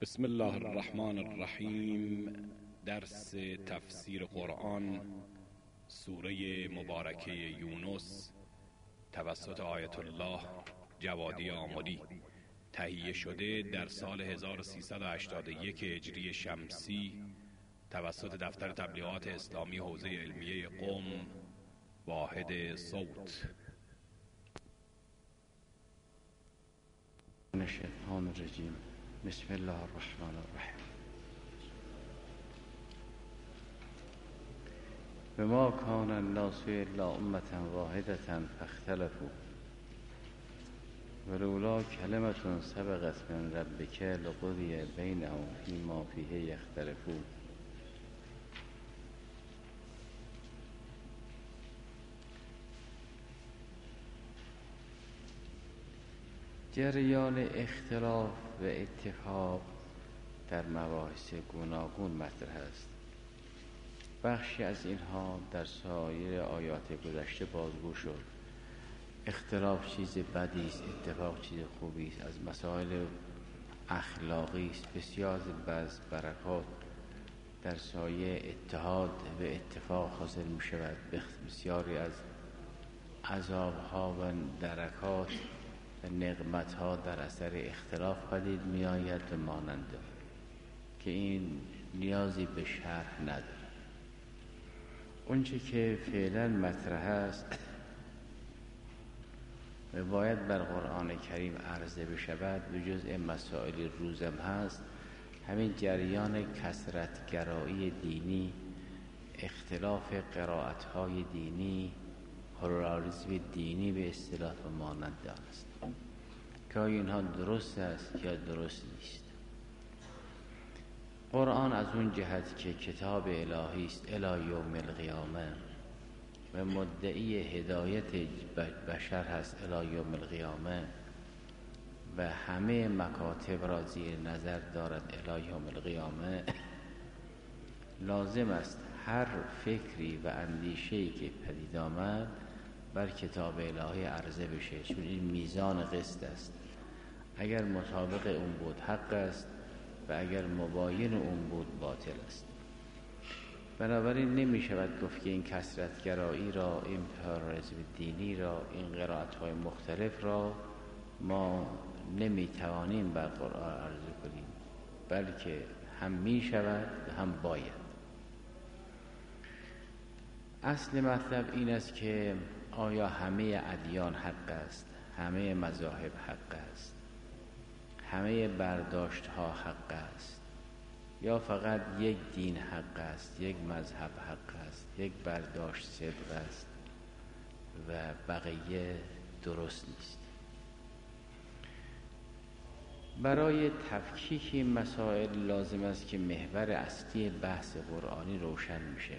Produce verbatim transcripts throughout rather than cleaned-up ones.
بسم الله الرحمن الرحیم. درس تفسیر قرآن، سوره مبارکه یونس، توسط آیت الله جوادی آملی، تهیه شده در سال هزار و سیصد و هشتاد و یک هجری شمسی توسط دفتر تبلیغات اسلامی حوزه علمیه قم، واحد صوت. من الشیطان الرجیم. بسم الله الرحمن الرحیم. بما کان الناس الا امة واحدة فاختلفوا ولولا کلمة سبقت من ربک لقضی بینهم فیما فیه یختلفون. جریان اختلاف و اتفاق در مباحث گوناگون مطرح است. بخشی از اینها در سایر آیات گذشته بازگو شد. اختلاف چیز بدی است، اتفاق چیز خوبی است. از مسائل اخلاقی است. بسیار از برکات در سایه اتحاد و اتفاق حاصل می شود. بسیاری از عذابها و درکات و نقمتها در اثر اختلاف پدید می آید و ماننده که این نیازی به شرح نداره. اونچه که فعلا مطرح است و باید بر قرآن کریم عرضه بشود و جزء مسائل روزم هست، همین جریان کثرت‌گرایی دینی، اختلاف قرائت‌های دینی، پلورالیسم دینی به اصطلاح و ماننده است که اینها درست است یا درست نیست. قرآن از اون جهت که کتاب الهی است الی یوم القیامه و مدعی هدایت بشر هست الی یوم القیامه و همه مکاتب را زیر نظر دارد الی یوم القیامه، لازم است هر فکری و اندیشه‌ای که پدید آمد بر کتاب الهی عرضه بشه، چون این میزان قسط است. اگر مطابق اون بود حق است و اگر مباین اون بود باطل است. بنابراین نمی شود گفت که این کثرت‌گرایی را، این پلورالیسم دینی را، این قرائت‌های مختلف را ما نمی توانیم بر قرآن عرضه کنیم، بلکه هم می شود و هم باید. اصل مطلب این است که آیا همه ادیان حق است، همه مذاهب حق است، همه برداشت ها حق است، یا فقط یک دین حق است، یک مذهب حق است، یک برداشت صدق است و بقیه درست نیست. برای تفکیک این مسائل لازم است که محور اصلی بحث قرآنی روشن میشه.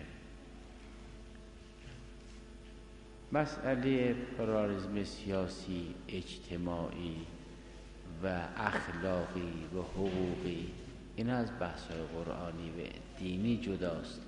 مسئله پلورالیسم سیاسی، اجتماعی و اخلاقی و حقوقی، این از بحث‌های قرآنی و دینی جداست.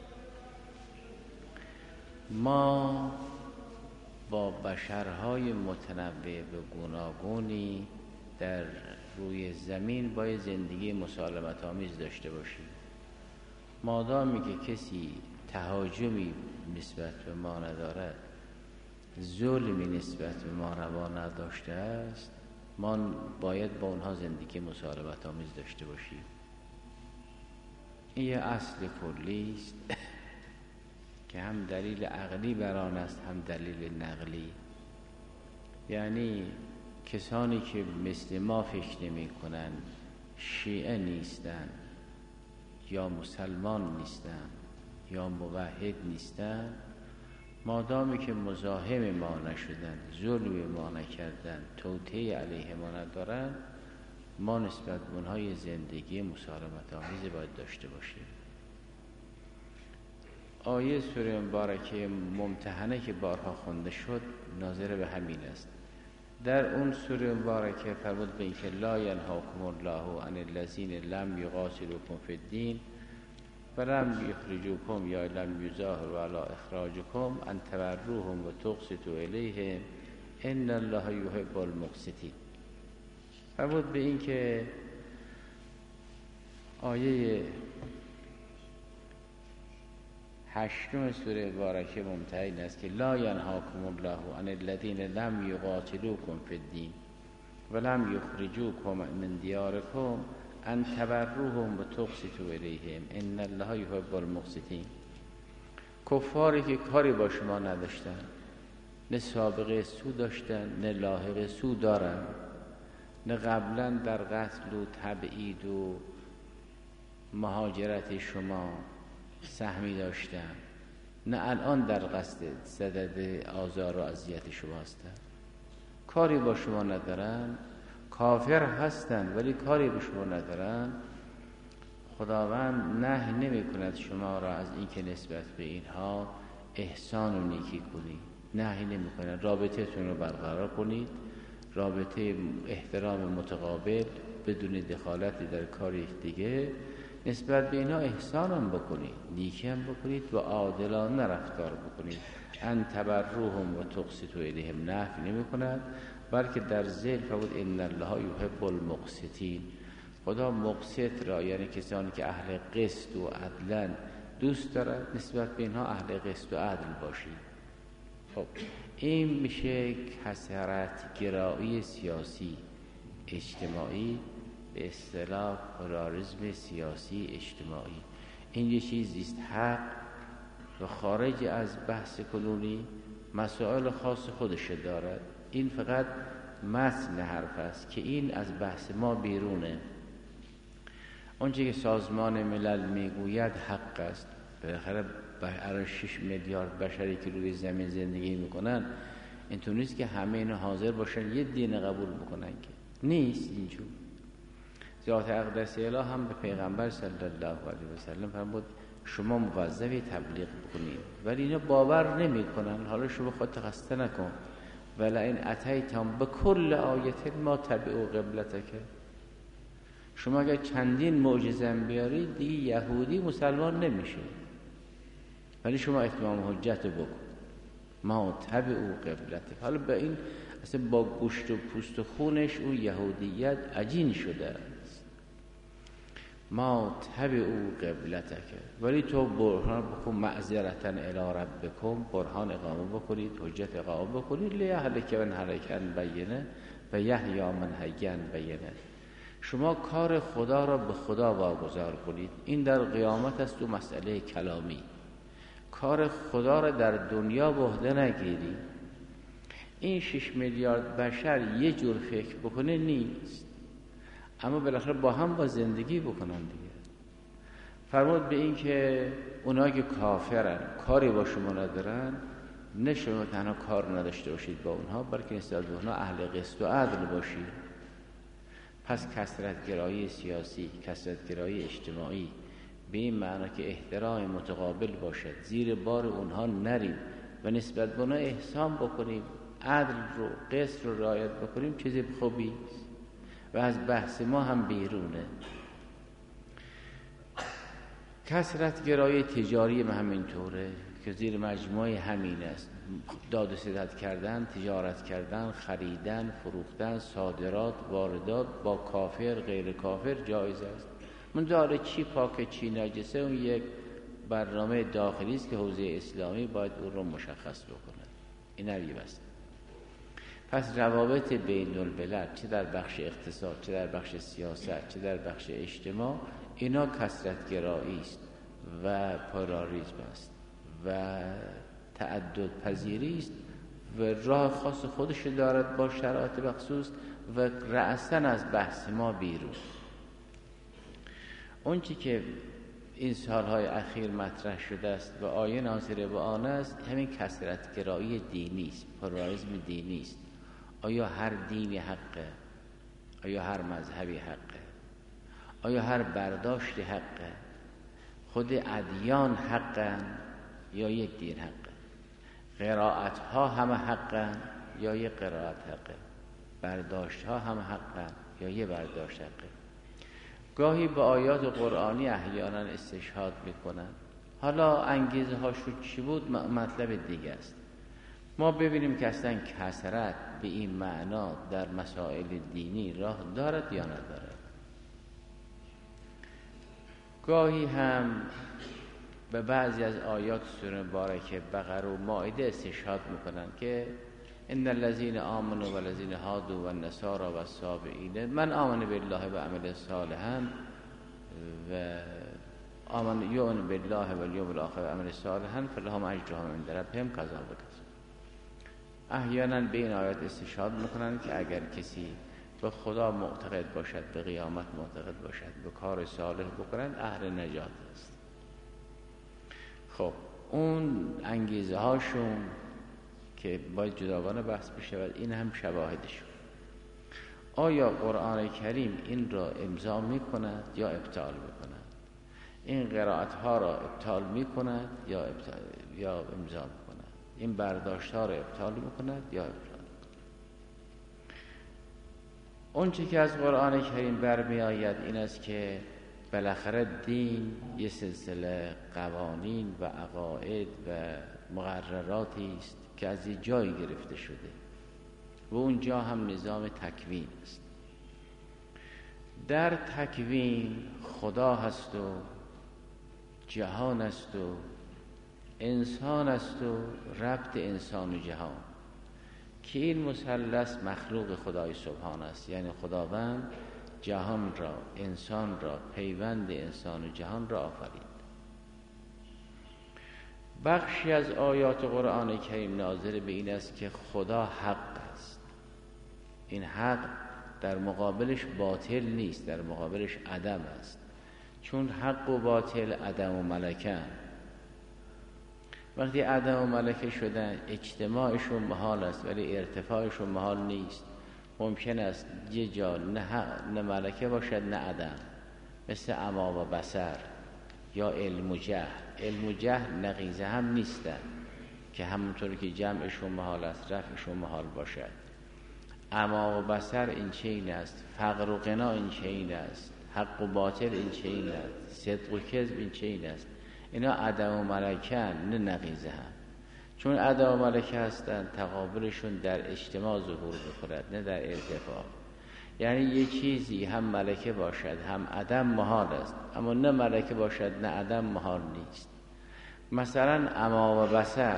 ما با بشرهای متنوع و گوناگونی در روی زمین باید زندگی مسالمت آمیز داشته باشیم. مادامی که کسی تهاجمی نسبت به ما ندارد، ظلمی نسبت به ما روا نداشته است، ما باید با اونها زندگی مسالمت آمیز داشته باشیم. این یه اصل کلی است که هم دلیل عقلی بر آن است، هم دلیل نقلی. یعنی کسانی که مثل ما فکر نمی کنند، شیعه نیستند یا مسلمان نیستند یا موحد نیستند، مادامی که مزاحم ما نشدن، ظلم ما نکردن، توطئه علیه ما ندارن، ما نسبت به اونها یه زندگی مسالمت آمیز باید داشته باشیم. آیه سوره مبارکه ممتحنه که بارها خونده شد ناظر به همین است. در اون سوره مبارکه فرمود به اینکه لا ینهاکم الله عن الذین لم یقاتلوکم فی الدین ولم یخرجوکم یا لم یظاهروا علی اخراجکم ان تبروهم و تقسطوا الیهم ان الله یحب المقسطین. فرمود به این که آیه هشتم سوره مبارکه ممتحن است که لا ینهاکم الله عن الذین لم یقاتلوکم فی الدین ولم یخرجوکم من دیارکم ان تبروهم و تقسطوا الیهم ان الله یحب المقسطین. کفاری که کاری با شما نداشتن، نه سابقه سو داشتن نه لاحق سو دارن، نه قبلا در قتل و تبعید و مهاجرت شما سهمی داشتن، نه الان در قصد صدد آزار و اذیت شما هستن، کاری با شما ندارن، کافر هستن ولی کاری به شما ندارن، خداوند نهی نمی کند شما را از این که نسبت به اینها احسان و نیکی کنید، نهی نمی کند رابطتون رو برقرار کنید، رابطه احترام متقابل بدون دخالت در کار دیگه، نسبت به اینها احسان هم بکنید، نیکی هم بکنید و عادلانه رفتار بکنید. ان تبروهم و تقسطوا الیهم نفی نمی کند، بلکه در ذیل فرمود ان الله یحب المقسطین. خدا مقسط را، یعنی کسانی که اهل قسط و عدلن، دوست دارد نسبت به اینها اهل قسط و عدل باشید. خب این میشه کثرت گرایی سیاسی اجتماعی، به اصطلاح پلاریسم سیاسی اجتماعی. این یه چیزیست حق و خارج از بحث کنونی مسائل خاص خودش دارد. این فقط متن حرف است که این از بحث ما بیرونه. اونچه که سازمان ملل میگوید حق است. بالاخره برای شش میلیارد بشری که روی زمین زندگی میکنن اینطور نیست که همه اینا حاضر باشن یه دین قبول بکنن، که نیست اینجور. ذات اقدس الهی هم به پیغمبر صلی الله علیه و سلم فرمود شما موظفی تبلیغ بکنید، ولی اینا باور نمیکنن. حالا شما خودت خسته نکن، ولی این اتیتم به کل آیت ما تبعوا قبلتک. شما اگر چندین معجزه بیارید دیگه یهودی مسلمان نمیشه، ولی شما اتمام حجت بکن ما تبعوا قبلتک. حالا به این اصلا با گوشت و پوست و خونش اون یهودیت عجین شده است. ما تبعوا قبلتک، ولی تو برهان بکن معذرتا الی ربکم، برهان اقامه بکنید، حجت اقامه بکنید. لیهلک من هلک عن بینه و یحیی من حی عن بینه. شما کار خدا را به خدا واگذار کنید. این در قیامت است و مسئله کلامی. کار خدا را در دنیا به عهده نگیری. این شش میلیارد بشر یه جور فکر بکنه نیست، اما بالاخره با هم با زندگی بکنن دیگه. فرمود به این که اونایی که کافرن کاری با شما ندارن، نه شما تنها کار نداشته باشید با اونها، بلکه نسبت به اونها اهل قسط و عدل باشید. پس کثرت گرایی سیاسی، کثرت گرایی اجتماعی به این معنا که احترام متقابل باشد، زیر بار اونها نریم و نسبت به اونها احسان بکنیم، عدل رو قسط رو رعایت بکنیم، چیز خوبی است و از بحث ما هم بیرونه. کثرت گرایی تجاری هم همینطوره که زیر مجموعه همین است. داد و ستد کردن، تجارت کردن، خریدن، فروختن، صادرات، واردات با کافر غیر کافر جایز است. من داره چی پاک چی نجسه، اون یک برنامه داخلی است که حوزه اسلامی باید اون رو مشخص بکنه. این روی بست. پس روابط بین الملل چه در بخش اقتصاد، چه در بخش سیاست، چه در بخش اجتماع، اینا کثرت گرایی است و پلاریسم است و تعدد پذیری است و راه خاص خودش دارد با شرایط مخصوص و رأساً از بحث ما بیرون. اون چی که این سالهای اخیر مطرح شده است و آیه ناظر به آن است، همین کثرت گرایی دینی است، پلاریسم دینی است. آیا هر دینی حقه؟ آیا هر مذهبی حقه؟ آیا هر برداشتی حقه؟ خود ادیان حقن یا یک دین حقه؟ قرائت ها همه حقن یا یک قرائت حقه؟ برداشت ها همه حقن یا یک برداشت حقه؟ گاهی به آیات قرآنی احیانا استشهاد میکنن. حالا انگیزه هاشون چی بود مطلب دیگه است. ما ببینیم که اصلا کثرت به این معنا در مسائل دینی راه دارد یا ندارد. گاهی هم به بعضی از آیات سوره مبارکه بقره و مائده استشهاد میکنن که ان الذين آمنوا والذين هادوا والنصارى والصابئین من آمن بالله و عمل صالحا و آمن یؤمن بالله والیوم الاخر و عمل صالحا فلهم اجرهم عند ربهم کذا و کذا. احیانا به این آیات استشهاد میکنن که اگر کسی به خدا معتقد باشد، به قیامت معتقد باشد، به کار صالح بکنند، اهل نجات است. خب اون انگیزه هاشون که باید جداگانه بحث بشه و این هم شواهدشون. آیا قرآن کریم این را امضا میکند یا ابطال میکند؟ این قرائت ها را ابطال میکند یا ابطال یا امضا میکند؟ این برداشت ها را ابطال میکند یا ابطال؟ اون چی که از قرآن کریم برمی آید این است که بالاخره دین یه سلسله قوانین و عقاید و مقرراتی است که از یه جایی گرفته شده و اونجا هم نظام تکوین است. در تکوین خدا هست و جهان است و انسان است و ربط انسان و جهان که این مثلث مخلوق خدای سبحان است. یعنی خداوند جهان را، انسان را، پیوند انسان و جهان را آفرید. بخشی از آیات قرآن کریم ناظر به این است که خدا حق است. این حق در مقابلش باطل نیست، در مقابلش عدم است. چون حق و باطل عدم و ملکن. وقتی عدم و ملکه شدن اجتماعشون محال است ولی ارتفاعشون محال نیست. ممکن است یه جا نه حق نه ملکه باشد نه عدم، مثل عمی و بصر یا علم و جهل. علم و جهل نقیضه هم نیستن که همونطور که جمعشون محال است رفعشون محال باشد. عمی و بصر این چین است، فقر و غنا این چین است، حق و باطل این چین است، صدق و کذب این چین است. اینا عدم و ملکه نه نقیضه هم. چون عدم و ملکه هستن تقابلشون در اجتماع ظهور بکند نه در ارتفاع. یعنی یه چیزی هم ملکه باشد هم عدم محال است، اما نه ملکه باشد نه عدم محال نیست. مثلا عمی و بصر،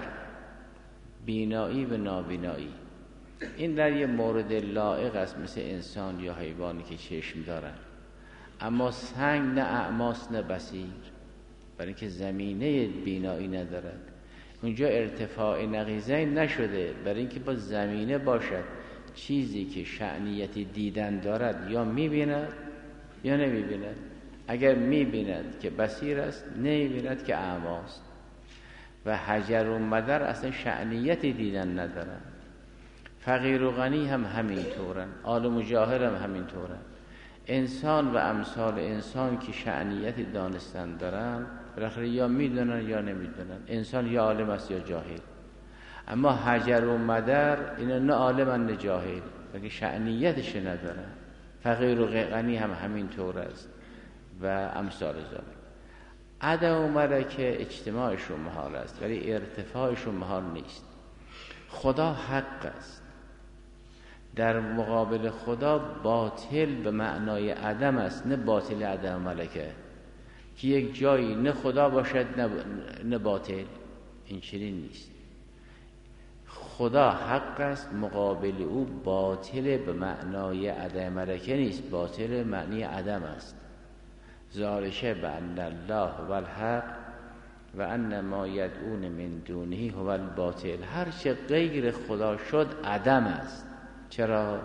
بینایی و نابینایی، این در یه مورد لایق است مثل انسان یا حیوانی که چشم دارن. اما سنگ نه اعماس نه بصیر، برای اینکه زمینه بینایی ندارد. اونجا ارتفاع نقیضه نشده، برای اینکه با زمینه باشد. چیزی که شأنیت دیدن دارد یا میبیند یا نمیبیند. اگر میبیند که بصیر است، نمیبیند که اعماست. و حجر و مدر اصلا شأنیت دیدن ندارن. فقیر و غنی هم همین طورن، عالم و جاهل هم همین طورن. انسان و امثال انسان که شأنیت دانستن دارن بالاخره یا میدونن یا نمیدونن. انسان یا عالم است یا جاهل. اما حجر و مدر اینا نه عالم نه جاهل، بلکه شأنیتش ندارن. فقیر و غنی هم همین طور است و امثال ذالک. عدم و ملکه اجتماعشون محال است ولی ارتفاعشون محال نیست. خدا حق است. در مقابل خدا باطل به معنای عدم است، نه باطل عدم ملکه که یک جایی نه خدا باشد نه باطل. این چنین نیست. خدا حق است، مقابل او باطل به معنای عدم ملکه نیست، باطل معنی عدم است. ذالک بأن الله هو الحق و ان ما یدعون من دونه هو الباطل. هر چه غیر خدا شد عدم است. چرا؟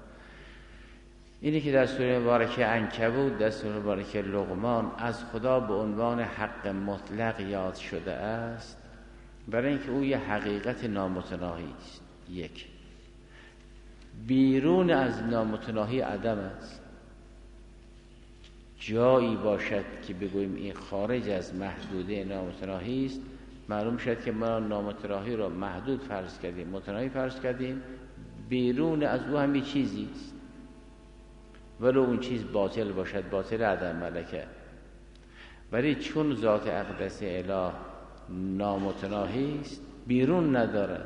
اینی که در سوره مبارکه عنکبوت، در سوره مبارکه لقمان از خدا به عنوان حق مطلق یاد شده است، برای اینکه او یه حقیقت نامتناهی است. یک، بیرون از نامتناهی عدم است. جایی باشد که بگوییم این خارج از محدوده نامتناهی است، معلوم شد که ما نامتناهی را محدود فرض کردیم، متناهی فرض کردیم. بیرون از او هم یه چیزی است، ولو اون چیز باطل باشد، باطل عدم ملکه. ولی چون ذات اقدس اله نامتناهی است، بیرون ندارد.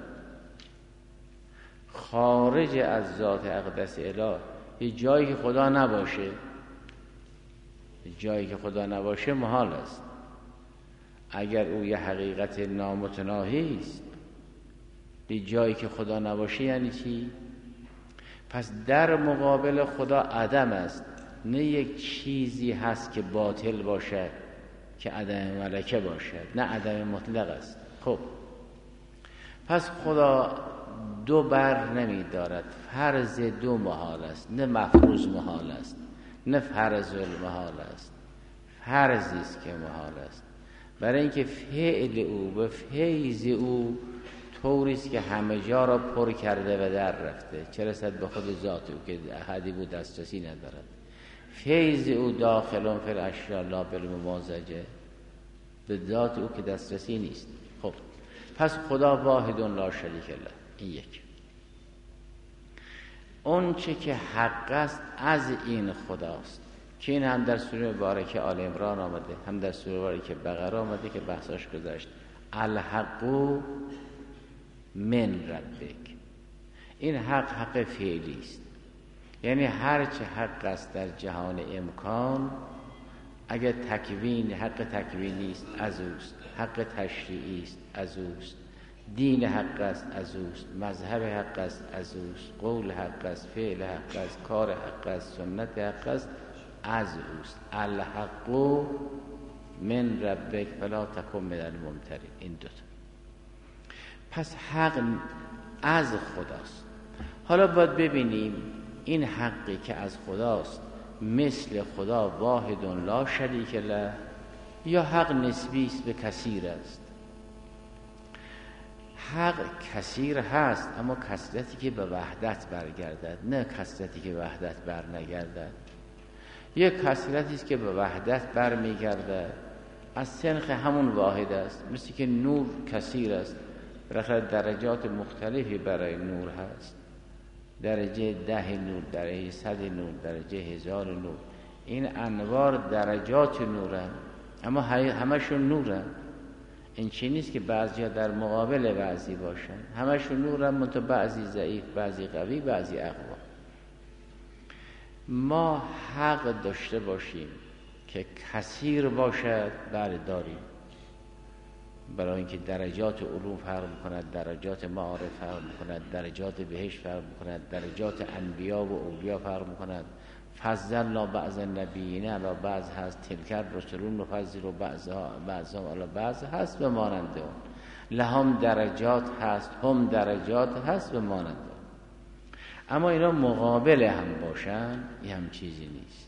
خارج از ذات اقدس اله یه جایی که خدا نباشه، جایی که خدا نباشه محال است. اگر او یه حقیقت نامتناهی است، به جایی که خدا نباشه یعنی چی؟ پس در مقابل خدا عدم است، نه یک چیزی هست که باطل باشد که عدم ملکه باشد، نه عدم مطلق است. خب پس خدا دو بر نمی دارد، فرض دو محال است، نه مفروض محال است، نه فرض المحال است، فرضی است که محال است. برای اینکه فعل او و فیض او طوری است که همه جا را پر کرده و در رفته، چه رسد به خود ذات او که احدی بود دسترسی ندارد. فیض او داخلون فی الاشیاء لا بالممازجه، به ذات او که دسترسی نیست. خب پس خدا واحد لا شریک له. این یک. اون چه که حق است از این خداست که این هم در سوره مبارکه آل عمران آمده، هم در سوره مبارکه بقره آمده که بحثاش گذشت. الحق من ربک. این حق حق فعلی است، یعنی هر چه حق است در جهان امکان، اگر تکوین حق تکوینی است از اوست، حق تشریعی است از اوست، دین حق است از اوست، مذهب حق است از اوست، قول حق است، فعل حق است، کار حق است، سنت حق است از اوست. الحق من ربک فلا تکن من الممترین. این دوتا. پس حق از خداست. حالا باید ببینیم این حقی که از خداست مثل خدا واحد لا شریک له، یا حق نسبی است به کثیر است. حق کثیر هست، اما کثرتی که به وحدت برگردد، نه کثرتی که به وحدت بر نگردد. یک کثرتی است که به وحدت بر میگردد، از سنخ همون واحد است. مثل که نور کثیر است، برای درجات مختلفی برای نور هست، درجه ده نور، درجه صد نور، درجه هزار نور. این انوار درجات نورن، اما همشون نورن. این چی نیست که بعضی در مقابل بعضی باشن، همشون نورن، منتها بعضی ضعیف، بعضی قوی، بعضی اقوا. ما حق داشته باشیم که کثیر باشد، بله داریم، برای اینکه درجات علوم فرق می‌کند، درجات معارف فرق می‌کند، درجات بهشت فرق می‌کند، درجات انبیا و اولیا فرق می‌کند. فضلنا بعض النبیین علی بعض هست، تلک الرسل نفضل بعضها بعضهم علی بعض هست و مانند اون. لهم درجات هست، هم درجات هست و مانند اون. اما اینا مقابل هم باشن، این هم چیزی نیست.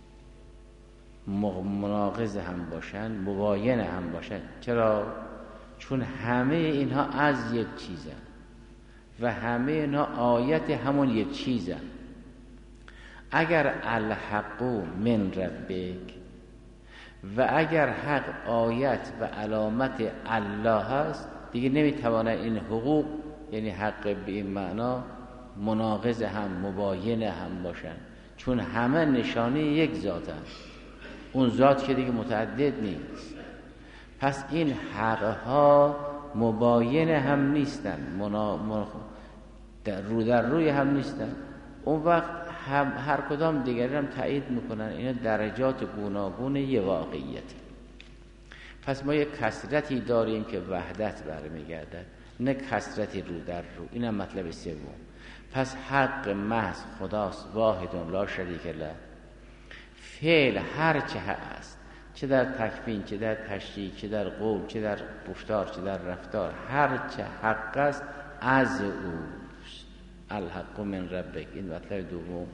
مناقض هم باشن، مباین هم باشن. چرا؟ چون همه اینها از یک چیزن و همه اینها آیت همون یک چیزن. اگر الحق من ربک و اگر حق آیت و علامت الله هست، دیگه نمیتوانه این حقوق، یعنی حق به این معنا، مناقض هم مباین هم باشن، چون همه نشانه یک ذاتن. اون ذات که دیگه متعدد نیست. پس این حقها مباین هم نیستن، منا... منا... در رو در روی هم نیستن. اون وقت هم هر کدام دیگری هم تایید میکنن اینا درجات گوناگون یه واقعیت. پس ما یک کثرتی داریم که وحدت برمیگردد، نه کثرتی رو در رو. اینم مطلب سوم. پس حق محض خداست، واحد لا شریک له. فعل هر چه هست، چه در تکوین، چه در تشریع، چه در قول، چه در گفتار، چه در رفتار، هر چه حق است از اوست. الحق من ربک. این مطلب دوم.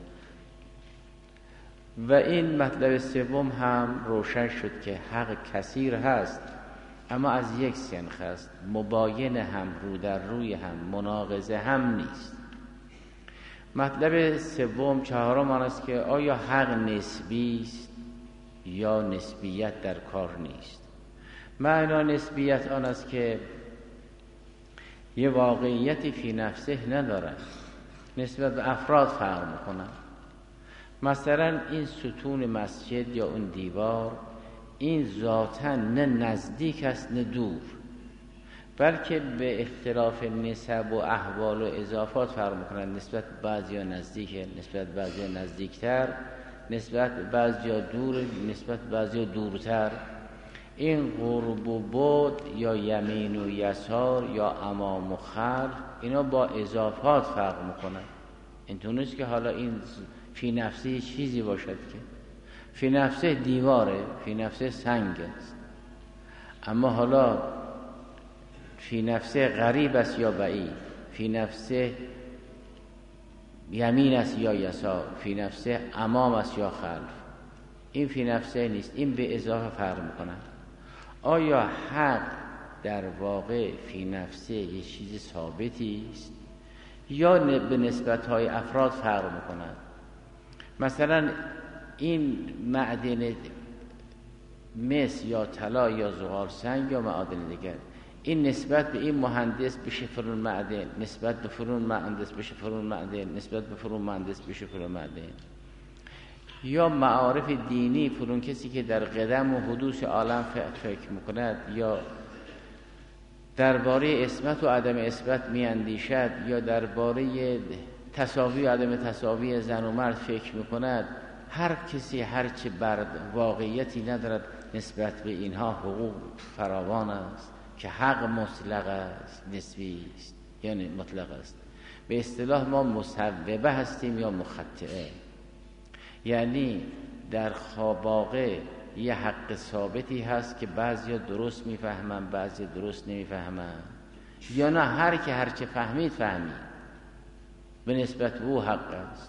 و این مطلب سوم هم روشن شد که حق کثیر هست، اما از یک سنخ است، مباین هم، رو در روی هم، مناقضه هم نیست. مطلب سوم چهارم آن است که آیا حق نسبی است یا نسبیت در کار نیست. معنی نسبیت آن است که یه واقعیتی فی نفسه ندارد، نسبت به افراد فرق میکنن. مثلا این ستون مسجد یا اون دیوار، این ذاتاً نه نزدیک است نه دور، بلکه به اختلاف نسب و احوال و اضافات فرق میکنن. نسبت بعضی ها نزدیکه، نسبت بعضی ها نزدیکتر، نسبت به بعضیا دور، نسبت به بعضیا دورتر. این قرب و بعد یا یمین و یسار یا امام و خلف اینا با اضافات فرق میکنن. اینطور نیست که حالا این فی نفسه چیزی باشد که فی نفسه دیواره، فی نفسه سنگ است، اما حالا فی نفسه غریب است یا بعید، فی نفسه یمین است یا یسار، فی نفسه امام است یا خلف. این فی نفسه نیست، این به اضافه فرق میکنن. آیا حق در واقع فی نفسه یه چیز ثابتی است یا به نسبت‌های افراد فرق میکنن؟ مثلا این معدن مس یا طلا یا زغال سنگ یا معادن دیگر، این نسبت به این مهندس بشه فلان معدن، نسبت به فلان مهندس بشه فلان معدن، نسبت به فلان مهندس بشه فلان معدن. یا معارف دینی، فلان کسی که در قدم و حدوث عالم فکر میکند یا درباره اسمت و عدم اسمت میاندیشد یا درباره تساوی و عدم تساوی زن و مرد فکر میکند، هر کسی هرچه بر واقعیتی ندارد نسبت به اینها حقوق فراوان است که حق مطلق است، نسبی است، یعنی مطلق است. به اصطلاح ما مسببه هستیم یا مخطئه، یعنی در واقع یه حق ثابتی هست که بعضیا درست میفهمن بعضی درست نمیفهمن، یا نه هر که هر چه فهمید فهمید به نسبت او حق است.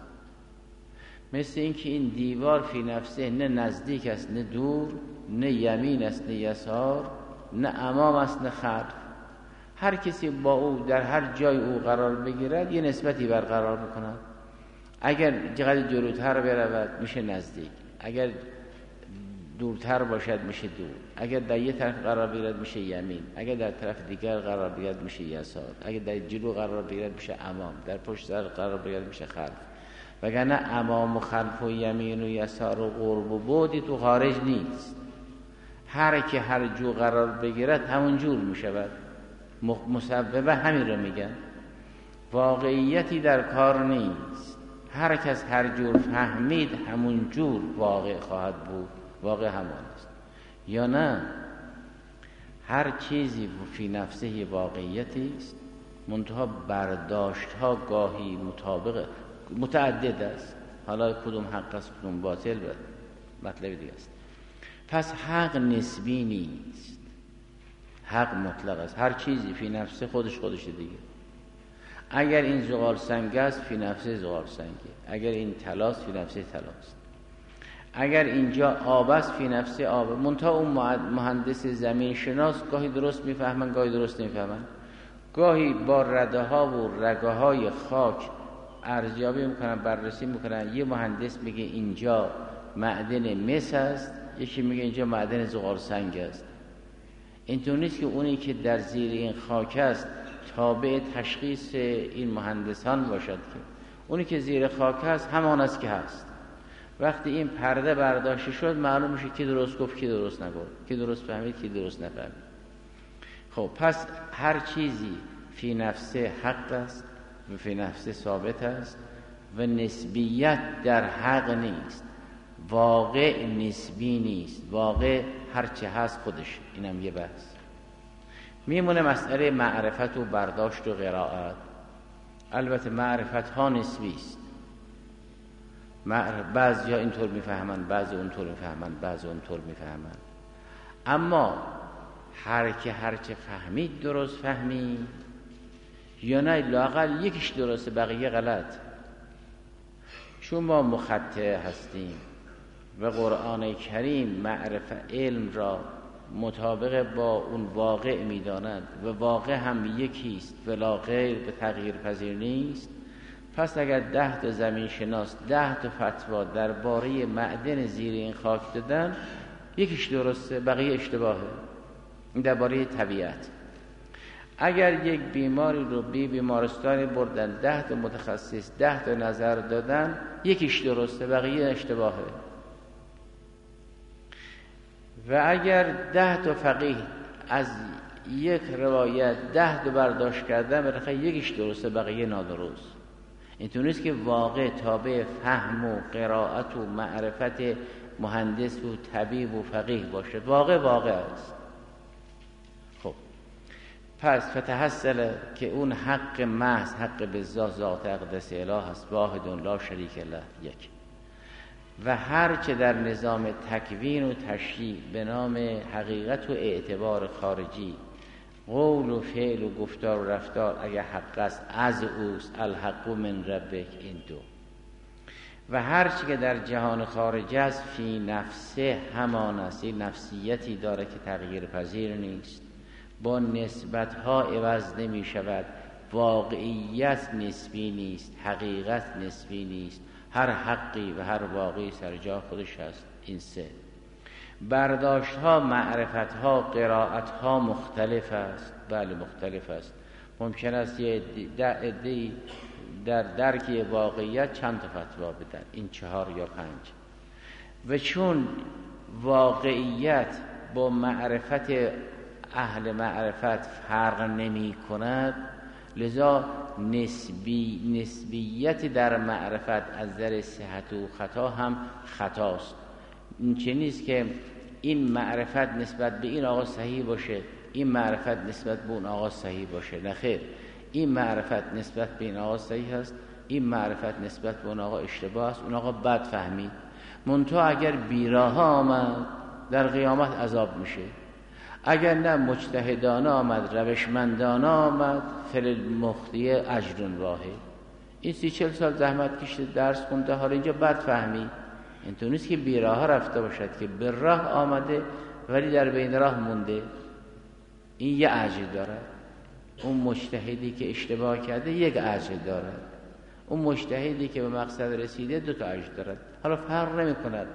مثل اینکه این دیوار فی نفسه نه نزدیک است نه دور، نه یمین است نه یسار، نه امام است نه خلف. هر کسی با او در هر جای او قرار بگیرد یه نسبتی برقرار میکند. اگر چقدر جلوتر برود میشه نزدیک، اگر دورتر باشد میشه دور، اگر در یه طرف قرار بگیرد میشه یمین، اگر در طرف دیگر قرار بگیرد میشه یسار، اگر در جلو قرار بگیرد میشه امام، در پشت سر قرار بگیرد میشه خلف. وگرنه امام و خلف و یمین و یسار و قرب و بعدی تو خارج نیست. هر که هر جو قرار بگیرد همون جور میشود. مسببه همین رو میگن، واقعیتی در کار نیست. هر کس هر جور فهمید همون جور واقع خواهد بود، واقع همان است. یا نه هر چیزی فی نفسه واقعیتی است، منتها برداشت ها گاهی مطابق متعدد است. حالا کدوم حق است کدوم باطل مطلب دیگه است. پس حق نسبی نیست، حق مطلق است. هر چیزی فی نفسه خودش خودشه دیگه. اگر این زغال سنگ است فی نفسه زغال سنگه، اگر این طلاست فی نفسه طلاست، اگر اینجا آب است فی نفسه آب. منتها اون مهندس زمین شناس گاهی درست میفهمن گاهی درست نمیفهمن، گاهی با رده ها و رگه های خاک ارزیابی میکنن، بررسی میکنن. یه مهندس میگه اینجا معدن مس است، یکی میگه اینجا معدن زغال سنگ است. اینطور نیست که اونی که در زیر این خاک است تابع تشخیص این مهندسان باشد، که اونی که زیر خاک است همان است که هست. وقتی این پرده برداشته شد معلوم میشه کی درست گفت کی درست نگفت، کی درست فهمید کی درست نفهمید. خب پس هر چیزی فی نفسه حق است و فی نفسه ثابت است و نسبیت در حق نیست. واقع نسبی نیست، واقع هرچه هست خودش. اینم یه بحث. میمونه مسئله معرفت و برداشت و قرائت. البته معرفت ها نسبی است. بعضی ها اینطور میفهمن، بعضی اونطور میفهمن، بعضی اونطور میفهمن. اما هر که هرچه فهمید درست فهمید، یا نه لااقل یکیش درسته بقیه غلط. چون ما مخطئ هستیم و قرآن کریم معرفت علم را مطابق با اون واقع میداند و واقع هم یکیست ولا غیر به تغییر پذیر نیست، پس اگر ده تا زمین شناس ده تا فتوا درباره معدن زیر این خاک دادن، یکیش درسته بقیه اشتباهه. درباره طبیعت اگر یک بیماری رو بی بیمارستانی بردن، ده تا متخصص ده تا نظر دادن، یکیش درسته بقیه اشتباهه. و اگر ده تا فقیه از یک روایت ده تا برداشت کردن، بالاخره یکیش درسته بقیه نادرست. اینطور نیست که واقع تابع فهم و قرائت و معرفت مهندس و طبیب و فقیه باشد. واقع واقع است. خب پس فتحصل که اون حق محض، حق بالذات، ذات اقدس اله است، واحد لا شریک له، یک. و هر چه در نظام تکوین و تشریع به نام حقیقت و اعتبار خارجی، قول و فعل و گفتار و رفتار اگر حق است از اوست، الحق من ربک، این دو. و هر چی که در جهان خارج است فی نفسه همان است، این نفسیتی داره که تغییر پذیر نیست، با نسبت ها عوض نمی شود، واقعیت نسبی نیست، حقیقت نسبی نیست، هر حقی و هر واقعی سر جا خودش هست. این سه برداشت ها، معرفت ها، قرائت ها مختلف است. بله مختلف است. ممکن است یه عده‌ای در درک واقعیت چند تا فتوا بدن، این چهار یا پنج. و چون واقعیت با معرفت اهل معرفت فرق نمی کند، لذا نسبی نسبیت در معرفت از نظر صحت و خطا هم خطاست. این چه نیست که این معرفت نسبت به این آقا صحیح باشه، این معرفت نسبت به اون آقا صحیح باشه. نه خیر، این معرفت نسبت به این آقا صحیح است، این معرفت نسبت به اون آقا اشتباه است، اون آقا بد فهمید. منتها اگر بیراه آمد در قیامت عذاب میشه، اگر نه مجتهدانه آمد، روشمندانه آمد، فل مخطیه اجر واحد. این سی چل سال زحمت کشیده، درس خونده، حالا اینجا بد فهمید. اینطور نیست که بیراه رفته باشد، که به راه آمده ولی در بین راه مونده، این یه اجر دارد. اون مجتهدی که اشتباه کرده یک اجر دارد، اون مجتهدی که به مقصد رسیده دو تا اجر دارد. حالا فرق نمی کند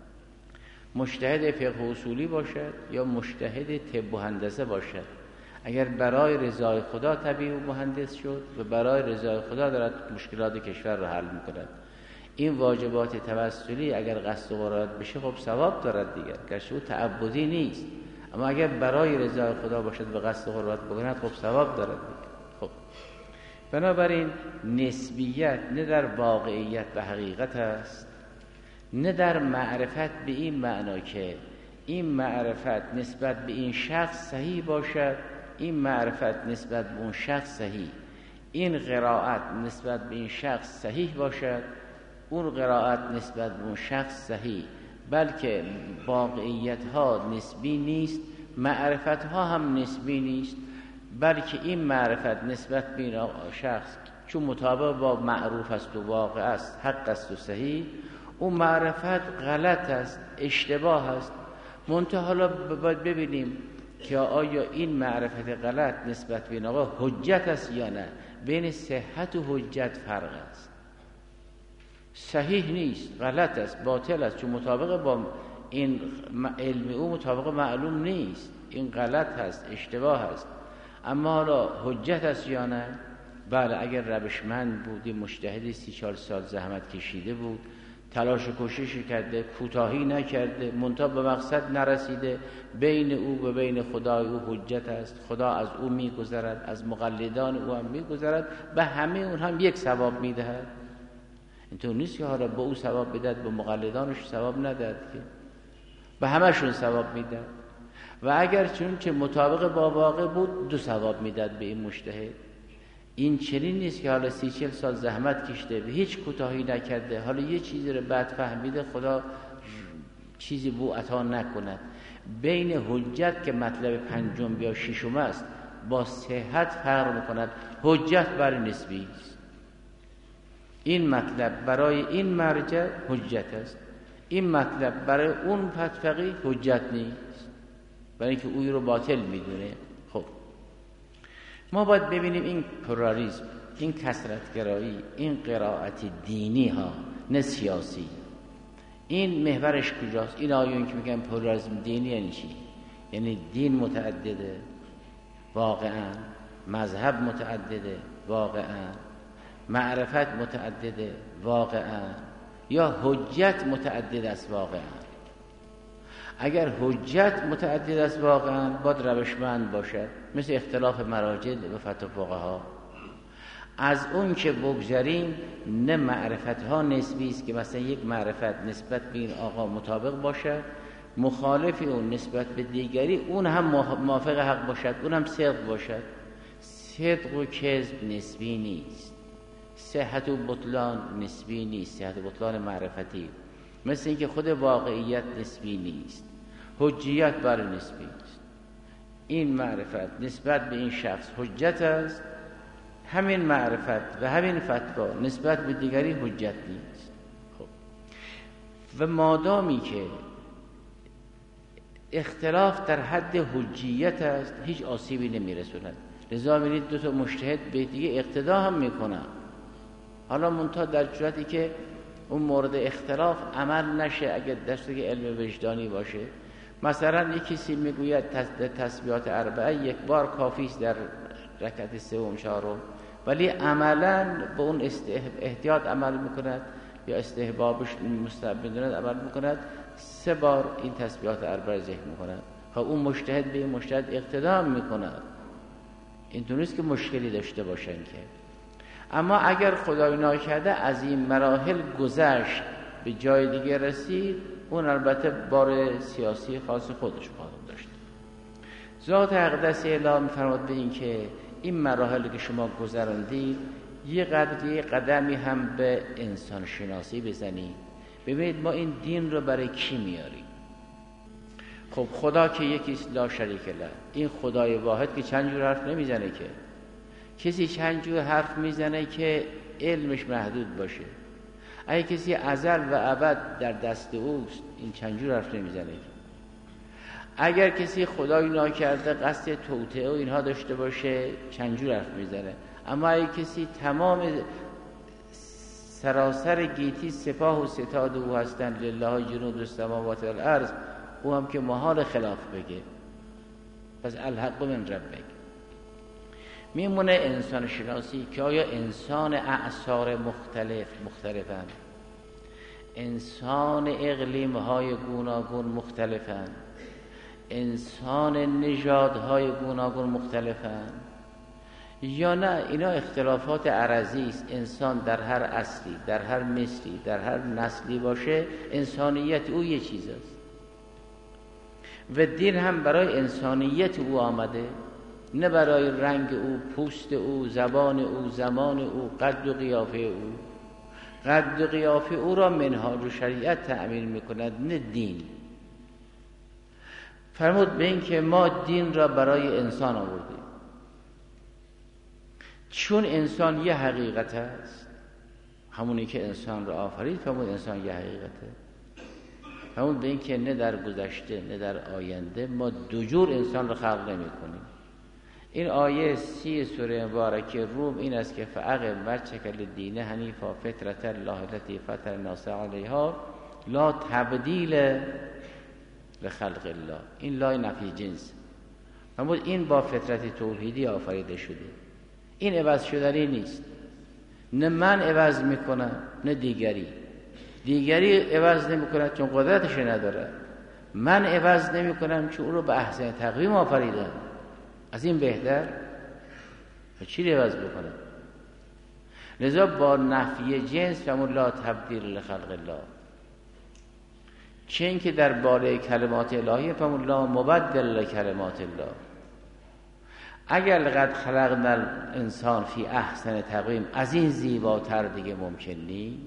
مجتهد فقه اصولی باشد یا مجتهد طب و هندسه باشد. اگر برای رضای خدا طبیب و مهندس شد و برای رضای خدا دارد مشکلات کشور رو حل میکند، این واجبات توسلی اگر قصد و قرارت بشه خب ثواب دارد دیگر، گرچه او تعبدی نیست، اما اگر برای رضای خدا باشد و قصد و قرارت بکند خب ثواب دارد دیگر. خب بنابراین نسبیت نه در واقعیت و حقیقت است، نه در معرفت به این معنا که این معرفت نسبت به این شخص صحیح باشد، این معرفت نسبت به اون شخص صحیح، این قرائت نسبت به این شخص صحیح باشد، اون قرائت نسبت به اون شخص صحیح. بلکه واقعیت ها نسبی نیست، معرفت ها هم نسبی نیست، بلکه این معرفت نسبت به این شخص چون مطابق با معروف است و واقع است، حق است و صحیح، اون معرفت غلط است، اشتباه است. منتها حالا باید ببینیم که آیا این معرفت غلط نسبت به این آقا حجت است یا نه. بین صحت و حجت فرق است. صحیح نیست، غلط است، باطل است، چون مطابق با این علم او مطابق معلوم نیست، این غلط است، اشتباه است. اما حالا حجت است یا نه؟ بله، اگر روشمند بودی، مجتهدی، سی چهار سال زحمت کشیده بود، تلاش و کوشش کرده، کوتاهی نکرده، منتها به مقصد نرسیده، بین او و بین خدای او حجت است، خدا از او میگذرد، از مقلدان او هم میگذرد، به همه اون هم یک ثواب میدهد. اینطور نیست که حالا به او ثواب بدهد به مقلدانش ثواب ندهد، که به همشون ثواب میدهد. و اگر چون که مطابق با واقع بود دو ثواب میدهد به این مجتهد. این چنین نیست که حالا سی چل سال زحمت کشته و هیچ کوتاهی نکرده، حالا یه چیزی رو بد فهمیده، خدا چیزی بو عطا نکند. بین حجت که مطلب پنجم یا ششم است با صحت فرق میکند. حجت برای نسبی است، این مطلب برای این مرجع حجت است، این مطلب برای اون فقیه حجت نیست، برای اینکه اوی رو باطل میدونه. خب ما باید ببینیم این پلاریسم، این کثرت‌گرایی، این قرائت دینی ها نه سیاسی، این محورش کجاست؟ این آیون که میگن پلاریسم دینی یعنی چی؟ یعنی دین متعدده واقعا، مذهب متعدده واقعا، معرفت متعدده واقعا، یا حجت متعدد است واقعا. اگر حجت متعدد است واقعا باید روشمند باشد، مثل اختلاف مراجع و فتوا فقها. از اون که بگذاریم، نه معرفت ها نسبی است که مثلا یک معرفت نسبت به این آقا مطابق باشد، مخالف اون نسبت به دیگری اون هم موافق حق باشد، اون هم صدق باشد. صدق و کذب نسبی نیست، صحت و بطلان نسبی نیست، صحت و بطلان معرفتی، مثل اینکه خود واقعیت نسبی نیست، حجیت بر نسبی است. این معرفت نسبت به این شخص حجت است، همین معرفت و همین فتوا نسبت به دیگری حجت نیست. خب و مادامی که اختلاف در حد حجیت است، هیچ آسیبی نمیرسوند. لذا می‌بینید دو تا مجتهد به دیگه اقتدا هم میکنن، حالا منتها در صورتی که اون مورد اختلاف عمل نشه، اگر درس علم وجدانی باشه. مثلا یک کسی میگوید تسبیحات اربعه یک بار کافی است در رکعت سوم چهارم، ولی عملا به اون احتیاط عمل میکند یا استحبابش مستحب میدوند عمل میکند، سه بار این تسبیحات اربعه ذکر میکند. خب اون مجتهد به این مجتهد اقتدا میکند، این نیست که مشکلی داشته باشن که. اما اگر خدای ناکرده از این مراحل گذشت به جای دیگه رسید، اون البته بار سیاسی خاص خودش خواهد داشت. ذات اقدس اعلام می‌فرماد به این که این مراحلی که شما گذراندید یه قدری قدمی هم به انسان شناسی بزنید، ببینید ما این دین رو برای کی میاریم. خب خدا که یکیست لا شریک له، این خدای واحد که چند جور حرف نمیزنه که، کسی چند جور حرف میزنه که علمش محدود باشه. اگه کسی ازل و ابد در دست اوست، این چند جور حرف نمیزنه که. اگر کسی خدای ناکرده قصد توطئه و اینها داشته باشه، چند جور حرف میزنه. اما اگه کسی تمام سراسر گیتی سپاه و ستاد او هستند، لله جنود السماوات والارض، او هم که محال خلاف بگه. پس الحق من ربک. میمونه انسان شناسی که آیا انسان اعصار مختلف مختلفن، انسان اقلیم های گوناگون مختلفن، انسان نژادهای گوناگون مختلفن، یا نه اینا اختلافات عرضی است. انسان در هر اصلی، در هر مثلی، در هر نسلی باشه، انسانیت او یه چیز است و دین هم برای انسانیت او آمده، نه برای رنگ او، پوست او، زبان او، زمان او، قد و قیافه او. قد و قیافه او را منهاج و شریعت تأمین میکند، نه دین. فرمود به این که ما دین را برای انسان آوردیم، چون انسان یه حقیقت است، همونی که انسان را آفرید. فرمود انسان یه حقیقته. فرمود به این که نه در گذشته نه در آینده ما دو جور انسان را خلق نمی کنیم. این آیه سی سوره مبارکه روم این است که فاقم وجهک للدین حنیفا فطرة الله التي فطر الناس علیها لا تبدیل لخلق الله. این لا نفی جنس. فرمود این با فطرت توحیدی آفریده شده، این عوض شدنی نیست. نه من عوض میکنم نه دیگری، دیگری عوض نمیکنه چون قدرتش نداره، من عوض نمیکنم چون او رو به احسن تقویم آفریدم. از این بهتر چی عوض بکنم؟ لذا با نفی جنس فرمود لا تبدیل لخلق الله. چه این که در باره کلمات الهی فرمود لا مبدل لکلمات الله. اگر لقد خلقنا الانسان فی احسن تقویم، از این زیباتر دیگه ممکن نیست.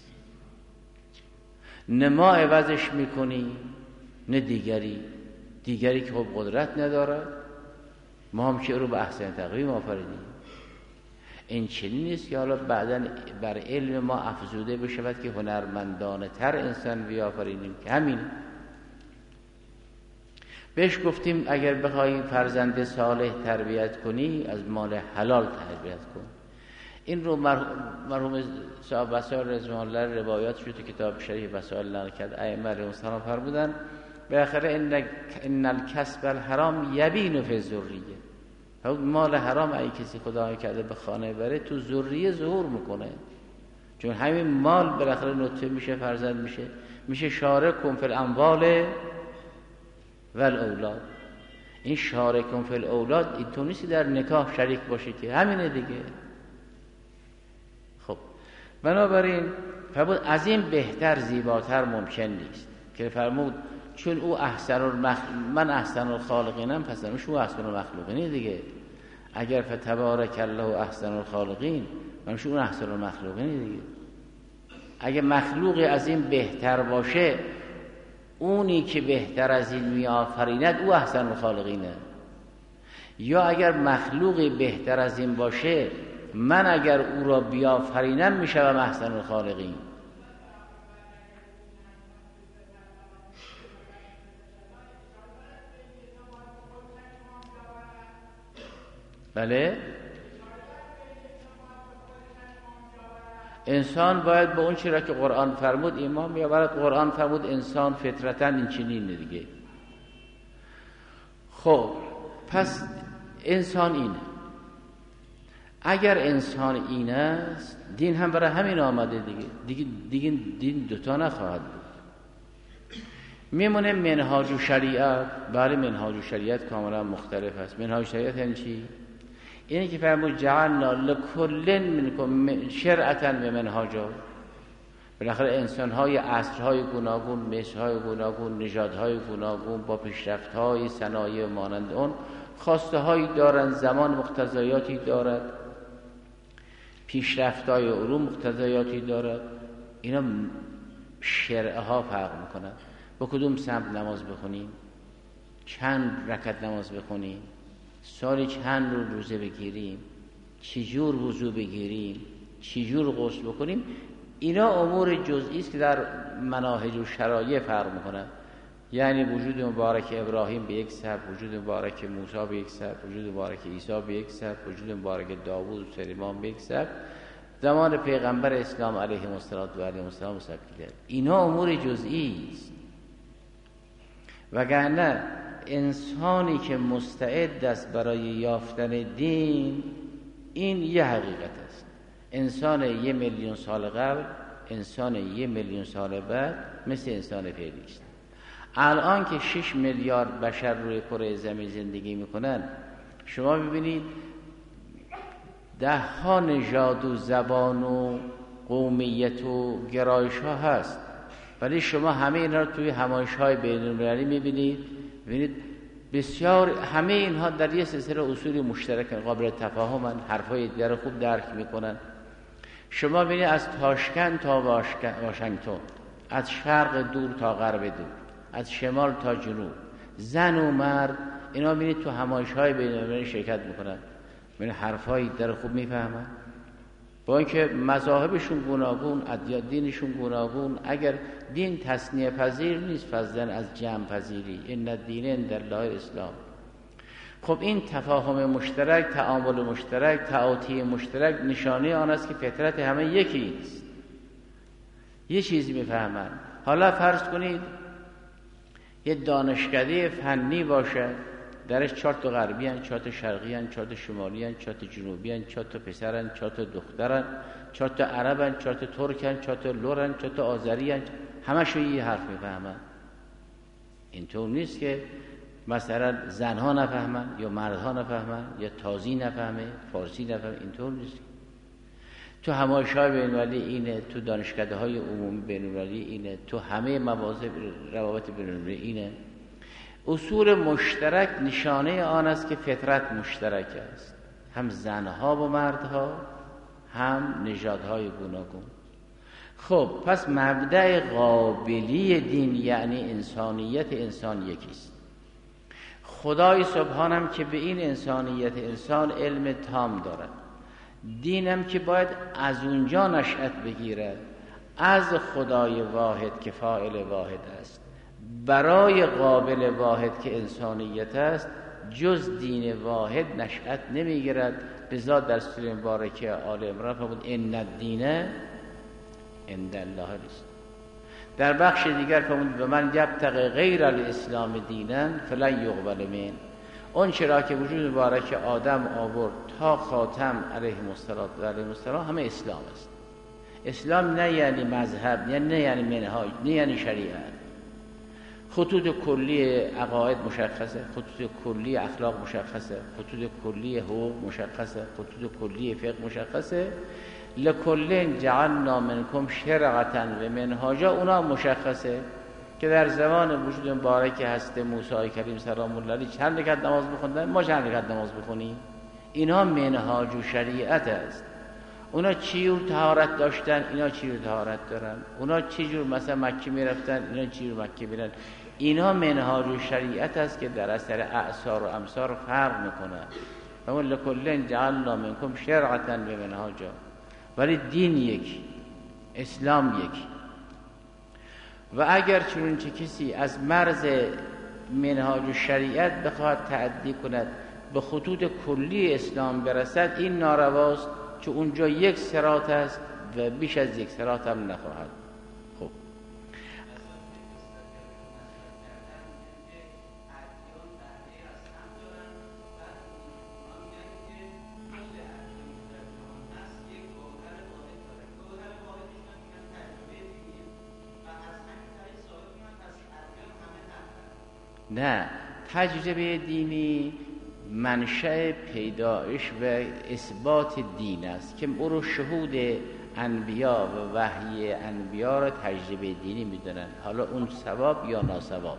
نه ما عوضش میکنیم نه دیگری، دیگری که خب قدرت نداره، ما هم که رو به احسن تقویم آفریدیم. این چنین نیست که حالا بعداً بر علم ما افزوده بشود که هنرمندانه تر انسان بیافرینیم، که همین بهش گفتیم اگر بخوای فرزند صالح تربیت کنی از مال حلال تربیت کن. این رو مرحوم صاحب وسائل رضوان الله روایات شد تو کتاب شریح وسائل نقل کرد. ائمه علیهم السلام فرمودن بالاخره ان ان الکسب الحرام یبین فی الذریه. مال حرام ای کسی خدای کرده به خانه بره تو ذریه ظهور میکنه، چون همین مال بالاخره نطفه میشه، فرزند میشه، میشه شارکم فی الاموال و الاولاد. این شارکم فی الاولاد این تو نیستی در نکاح شریک باشه که همینه دیگه. بنابراین فرمود از این بهتر زیباتر ممکن نیست که فرمود چون او احسن المخ... من احسن الخالقینم پس نمیشه او احسن المخلوقینه دیگه. اگر فتبارک الله احسن الخالقین نمیشه اون احسن المخلوقینه دیگه. اگه مخلوقی از این بهتر باشه اونی که بهتر از این میآفریند او احسن الخالقینه. یا اگر مخلوقی بهتر از این باشه من اگر او را بیافرینم میشوم احسن الخالقین. بله انسان باید به اون چیزی را که قرآن فرمود ایمان بیاورد. قرآن فرمود انسان فطرتاً این چنینه دیگه. خب پس انسان اینه. اگر انسان این است دین هم برای همین آمده دیگه. دیگه, دیگه دین دوتا نخواهد بود. میمونه منهاج و شریعت. بله منهاج و شریعت کاملا مختلف است. منهاج و شریعت یعنی چی؟ اینه که فرمود جعلنا لکل منکم شرعة و منهاجا. بالاخره انسان‌های عصرهای گوناگون، مصرهای گوناگون، نژادهای گوناگون با پیشرفت‌های صنایع و مانند اون خواسته‌هایی دارند، زمان مقتضیاتی دارد، پیشرفت‌های علوم مقتضیاتی دارد. اینا شرعها فرق می‌کنند. با کدوم سمت نماز بخونیم، چند رکعت نماز بخونیم، سالی چند رو روزه بگیریم، چجور وضو بگیریم، چجور غسل بکنیم، اینا امور جزئی است که در مناهج و شرایع فرق میکنن. یعنی وجود مبارک ابراهیم به یک سبب، وجود مبارک موسی به یک سبب، وجود مبارک عیسی به یک سبب، وجود مبارک داوود و سلیمان به یک سبب، زمان پیغمبر اسلام علیه السلام و علیه السلام سبب کرد. اینا امور جزئی است. وگرنه انسانی که مستعد است برای یافتن دین این یه حقیقت است. انسان یه میلیون سال قبل، انسان یه میلیون سال بعد مثل انسان فعلی است. الان که شش میلیارد بشر روی کره زمین زندگی میکنن، شما ببینید ده ها نژاد و زبان و قومیت و گرایش ها هست، ولی شما همه اینا رو توی همایش های بین المللی میبینید. ببینید بسیار همه اینها در یک سلسله اصول مشترک قابل تفاهمن، حرفای دیگر رو خوب درک میکنن. شما ببینید از تاشکند تا واشنگتن، از شرق دور تا غرب دور، از شمال تا جنوب، زن و مرد اینا ببینید تو همایش‌های بین‌المللی شرکت میکنن. ببینید حرفای دیگر رو خوب میفهمن. با اینکه مذاهبشون گوناگون، ادیان دینشون گوناگون، اگر دین تصنیه پذیر نیست فضلاً از جمع پذیری. ان الدین عند الله الاسلام. خب این تفاهم مشترک، تعامل مشترک، تعاطی مشترک نشانه آن است که فطرت همه یکی است. یه چیزی میفهمن. حالا فرض کنید یه دانشکده فنی باشه، درش چهار تا غربی هن، چهار تا شرقی هن، چهار تا شمالی هن، چهار تا جنوبی هن، چهار تا پسر هن، چهار تا دختر هن، چهار تا عرب هن، چهار تا ترک هن، چهار تا لور هن، چهار تا آذری هن، همشون یه حرف میفهمن. اینطور نیست که مثلا زنها نفهمن یا مردها نفهمن یا تازی نفهمه، فارسی نفهمه. اینطور نیست. تو همایش‌های بین‌المللی اینه، تو دانشکده‌های عمومی بین‌المللی اینه، تو همه مواضع روابط بین‌المللی اینه. اصول مشترک نشانه آن است که فطرت مشترک است، هم زنها و مردها، هم نژادهای گوناگون. خب پس مبدأ قابلی دین یعنی انسانیت انسان یکیست. خدای سبحانم که به این انسانیت انسان علم تام دارد، دینم که باید از اونجا نشأت بگیرد، از خدای واحد که فاعل واحد است، برای قابل واحد که انسانیت است، جز دین واحد نشأت نمیگیرد. لذا در سوره مبارکه آل عمران فرمود ان الدین عند الله است. در بخش دیگر فرمود و من یبتغی غیر الاسلام دینا فلن یقبل منه. اون چرا که وجود مبارک آدم آورد تا خاتم علیه السلام و علیه السلام همه اسلام است. اسلام نه یعنی مذهب، نه یعنی منهاج، نه یعنی شریعت. خطوط کلی عقاید مشخصه، خطوط کلی اخلاق مشخصه، خطوط کلی حقوق مشخصه، خطوط کلی فقه مشخصه. لکل جعلنا منکم شرعة و منهاجا، اونا مشخصه که در زمان وجود مبارک هست موسی کریم سلام الله علیه چند رکعت نماز بخوندن، ما چند رکعت نماز بخونیم. اینها منهاج و شریعت است. اونا چی جور طهارت داشتن، اینا چی جور طهارت دارن. اونا چی جور مثلا مکه میرفتن، اینا چی جور مکه میرن. اینها منهاج و شریعت است که در اثر اعصار و امصار فرق میکنه. و لکل جعلنا منکم شرعة و منهاجا، ولی دین یک، اسلام یک. و اگر چنانچه کسی از مرز منهاج و شریعت بخواد تعدی کند به خطوط کلی اسلام برسد، این نارواست، چون اونجا یک صراط است و بیش از یک صراط هم نخواهد. خب نه، تجربه دینی منشأ پیدایش و اثبات دین است که او رو شهود انبیا و وحی انبیا را تجربه دینی میدونن، حالا اون ثواب یا ناثواب.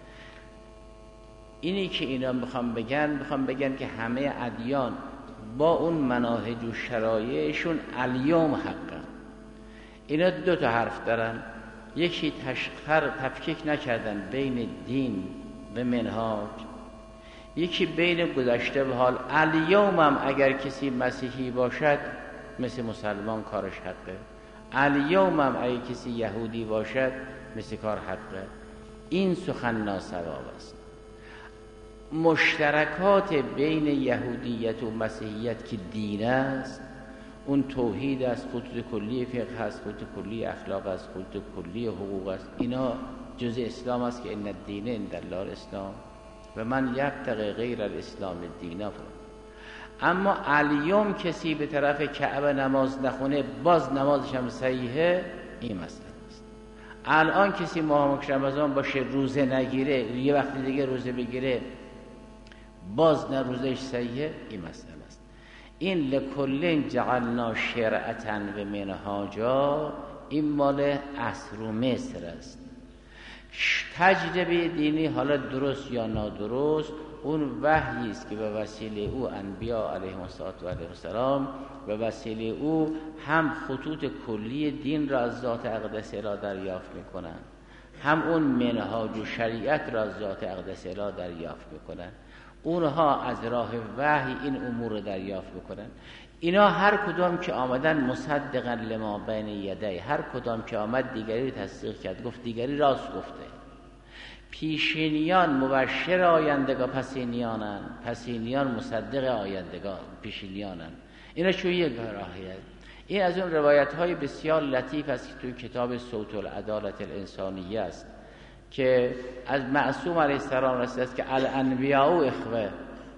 اینی که اینا میخوام بگن میخوام بگن که همه ادیان با اون مناهج و شرایعشون الیوم حقا. اینا دو تا حرف دارن، یکی تشخر تفکیک نکردن بین دین و منهاج، یکی بین گذشته و حال. الیوم هم اگر کسی مسیحی باشد مثل مسلمان کارش حقه، الیوم هم اگر کسی یهودی باشد مثل کار حقه. این سخن ناصواب است. مشترکات بین یهودیت و مسیحیت که دین است، اون توحید است، خطوط کلی فقه است، خطوط کلی اخلاق است، خطوط کلی حقوق است. اینا جزء اسلام است که ان الدین عند الله الاسلام و من یبتغی غیر الاسلام دینا. اما الیوم کسی به طرف کعبه نماز نخونه باز نمازش هم صحیحه، این مسئله است. الان کسی ماه رمضان باشه روزه نگیره، یه وقت دیگه روزه بگیره باز نه روزش صحیحه، این مسئله است. این لکل جعلنا شرعة و منهاجا، این مال عصر و مصر است. تجربه دینی حالا درست یا نادرست، اون وحی است که به وسیله او انبیا علیهم السلام به وسیله او هم خطوط کلی دین را از ذات اقدس اله دریافت میکنن، هم اون منهاج و شریعت را از ذات اقدس اله دریافت میکنن. اونها از راه وحی این امور را دریافت میکنن. اینا هر کدام که آمدن مصدقا لما بین یدی، هر کدام که آمد دیگری تصدیق کرد، گفت دیگری راست گفته. پیشینیان مبشر آیندگان، پسینیانن، پسینیان مصدق آیندگان، پیشینیانن. اینا چون یک راهیه. این از اون روایت های بسیار لطیف است که توی کتاب صوت العدالت الانسانیه است که از معصوم علیه السلام رسیده است که الانبیاء اخوه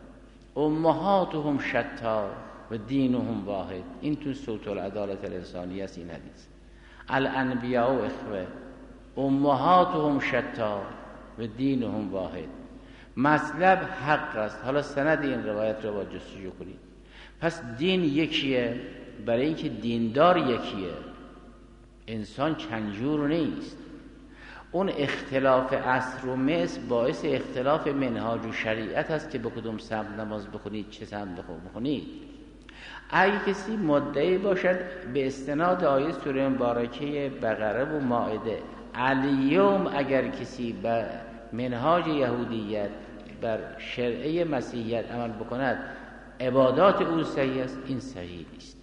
امهاتهم شتا و دینهم واحد. این تو صوت العدالت الانسانیه است این حدیث. الانبیاء اخوه امهاتهم شتا و دینهم واحد. مطلب حق است. حالا سند این روایت رو با جستجو کنید. پس دین یکیه، برای اینکه دیندار یکیه، انسان چنجور نیست. اون اختلاف عصر و مصر باعث اختلاف منهاج و شریعت است که به کدوم سمت نماز بخونید، چه سمت بخونید. اگه کسی مدعی باشد به استناد آیه سوره مبارکه بقره و مائده، الیوم اگر کسی به منهاج یهودیت بر شرعه مسیحیت عمل بکند عبادات او صحیح است، این صحیح نیست.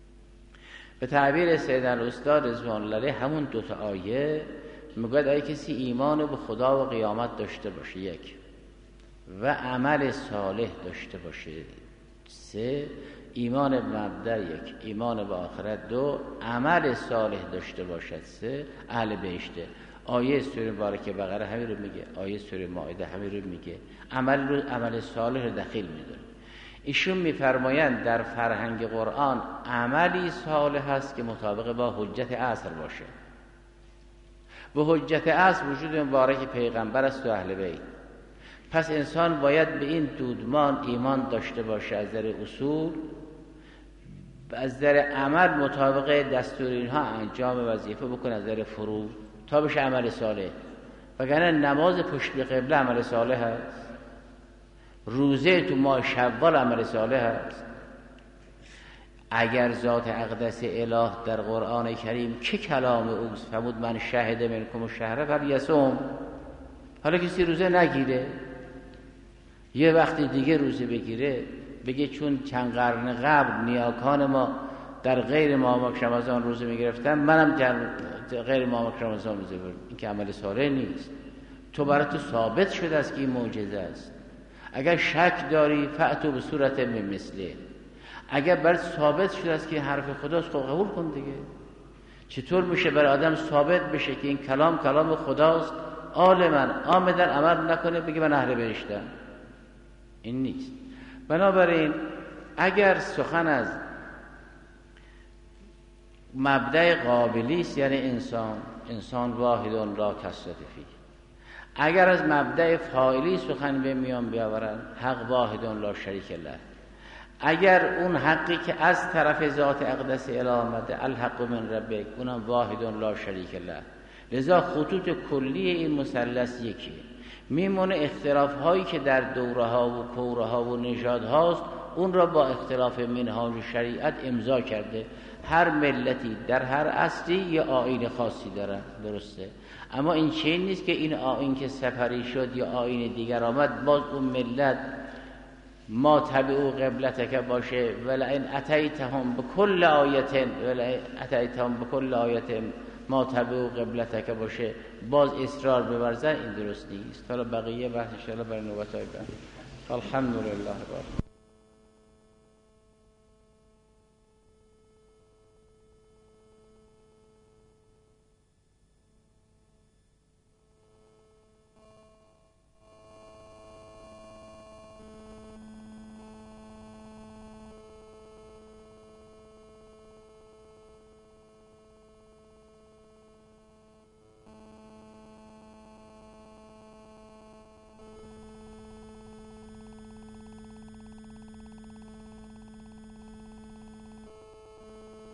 به تعبیر سید الاستاد رضوان الله علیه همون دوتا آیه میگوید اگه کسی ایمان به خدا و قیامت داشته باشه یک، و عمل صالح داشته باشه سه، ایمان به مبدأ یک، ایمان به آخرت دو، عمل صالح داشته باشد سه، اهل بهشته. آیه سوره مبارکه بقره همین رو میگه، آیه سوره مائده همین رو میگه. عمل رو عمل صالح رو دخیل میدونه. ایشون میفرمایند در فرهنگ قرآن عملی صالح هست که مطابق با حجت عصر باشه. و حجت عصر وجود مبارک پیغمبر است و اهل بیت. پس انسان باید به این دودمان ایمان داشته باشه از نظر اصول، از نظر عمل مطابق دستور اینها انجام وظیفه بکنه، از نظر فروض تا بشه عمل صالح. وگرنه نماز پشت به قبله عمل صالح هست، روزه تو ماه شوال عمل صالح هست. اگر ذات اقدس اله در قرآن کریم که کلام اوست فرمود من شهد منکم الشهر فلیصم، حالا کسی روزه نگیره یه وقتی دیگه روزه بگیره بگه چون چند قرن قبل نیاکان ما در غیر ماه رمضان روزه میگرفتن منم در غیر ماه رمضان روزه بگیرم، این که عمل صالح نیست. تو برای تو ثابت شده است که این معجزه است. اگر شک داری فأتوا به صورت من مثله، اگر برای ثابت شده است که این حرف خداست خب قبول کن دیگه. چطور میشه برای آدم ثابت بشه که این کلام کلام خداست عالما عامدا عمل نکنه بگه من اهل بهشتم؟ این نیست. بنابراین اگر سخن از مبدأ قابلی است یعنی انسان انسان واحد لا کثرة فیه، اگر از مبدأ فاعلی سخن به میان بیاورن حق واحد لا شریک له، اگر اون حقی که از طرف ذات اقدس اله آمده الحق من ربک اونم واحد لا شریک له، لذا خطوط کلی این مثلث یکی. میمونه اختلاف هایی که در دوره ها و کوره ها و نژاد هاست اون را با اختلاف منهاج شریعت امضا کرده. هر ملتی در هر عصری یه آیین خاصی داره، درسته، اما این چیز نیست که این آیین که سپری شد یا آیین دیگر آمد باز اون ملت ما تبعو قبلتک باشه ولئن اتیتهم بكل آیه ولئن اتیتهم بكل آیه ما تبعو قبلتک باشه باز اصرار بورزن، این درست نیست. حالا بقیه بحث ان شاء الله برای نوبت های بعد. الحمدلله.